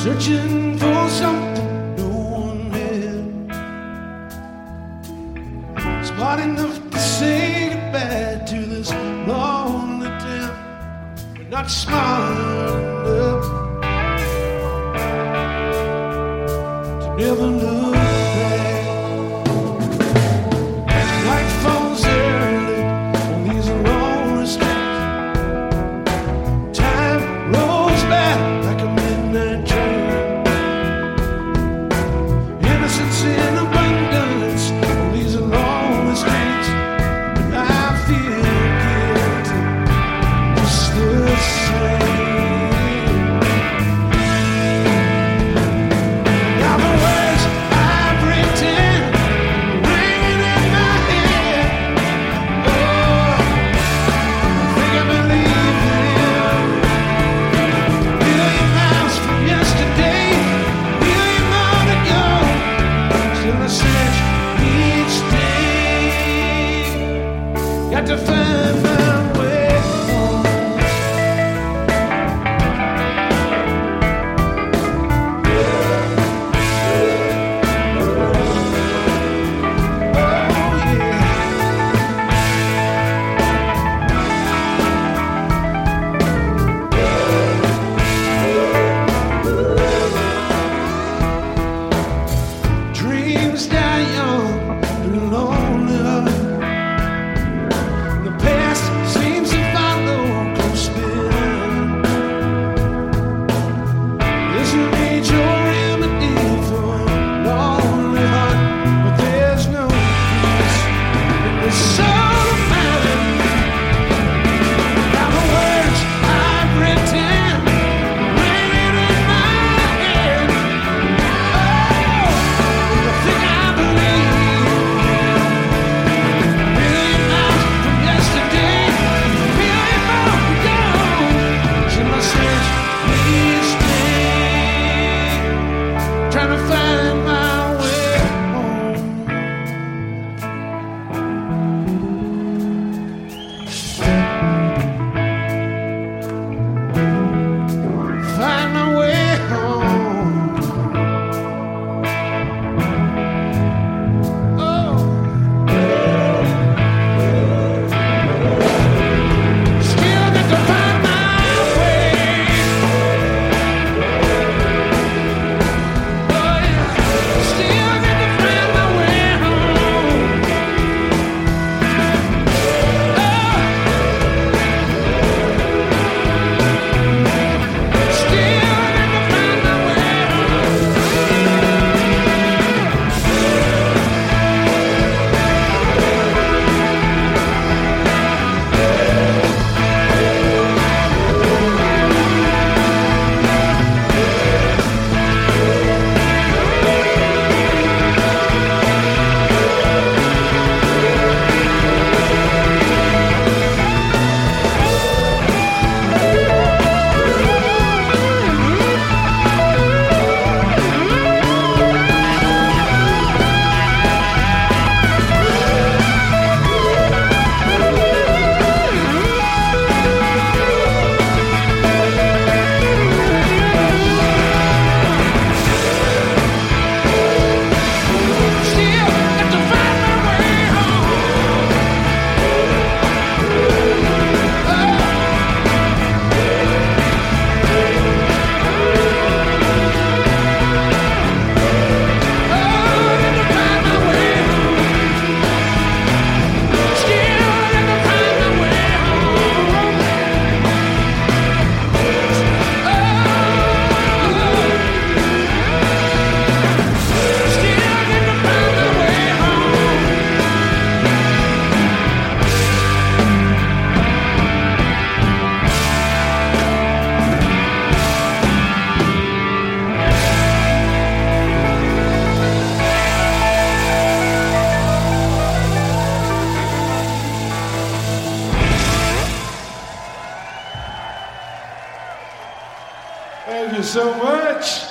searching for something no one had. Smart enough to say goodbye to this lonely town, but not smart enough to never look back. Night falls early on these lonely streets. Time rolls back like a midnight train. Innocence in abundance on these lonely streets. But I feel guilty just the same. Now the words I pretend ringing in my head. Oh, I think I believe them. Million miles from yesterday, million more to go. Still I search each day. Got to find my way home. Oh yeah. Dreams die young and lonely heart. The past seems to follow close behind. There's no major remedy for a lonely heart, but there's no peace in the soul of mine. Now the words I pretend ringing in my head. Oh, I think I believe. Million miles from yesterday, million more to go. Should I search each day, trying to find my way home? Find my way home. Oh, still got to find my way. Oh yeah, still got to find my way home. Oh, still got to find my way home. Still got to find my way home. Got to find my way home. Still got to find my way home. Still got to find my way home. Thank you so much.